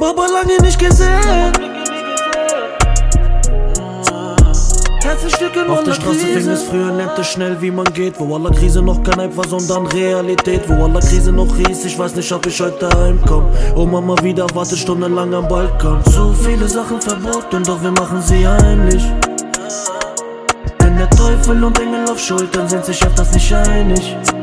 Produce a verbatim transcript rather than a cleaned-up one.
Baba lange nicht gesehen. Auf der Straße fing es früher, lernte schnell wie man geht. Wo aller Krise noch kein Hype war, sondern Realität. Wo aller Krise noch hieß, ich weiß nicht, ob ich heute heimkomm. Oh Mama wieder wartet stundenlang am Balkon. So viele Sachen verboten, doch wir machen sie heimlich. Denn der Teufel und Engel auf Schultern sind sich öfters nicht einig.